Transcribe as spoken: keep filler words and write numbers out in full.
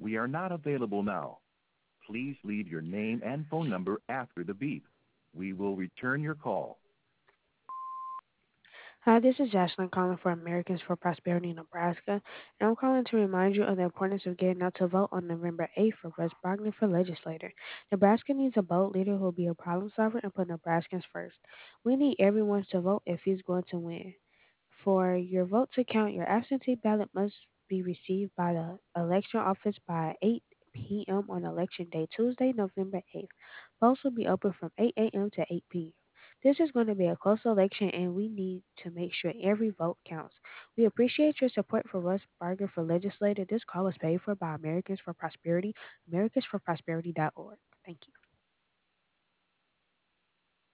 we are not available now. Please leave your name and phone number after the beep. We will return your call. Hi, this is Jocelyn calling for Americans for Prosperity in Nebraska, and I'm calling to remind you of the importance of getting out to vote on November eighth for Russ Bogner for legislator. Nebraska needs a bold leader who will be a problem solver and put Nebraskans first. We need everyone to vote if he's going to win. For your vote to count, your absentee ballot must be received by the election office by eight p m on election day, Tuesday, November eighth. Votes will be open from eight a m to eight p m. This is going to be a close election, and we need to make sure every vote counts. We appreciate your support for Russ Barger for legislator. This call is paid for by Americans for Prosperity, americans for prosperity dot org. Thank you.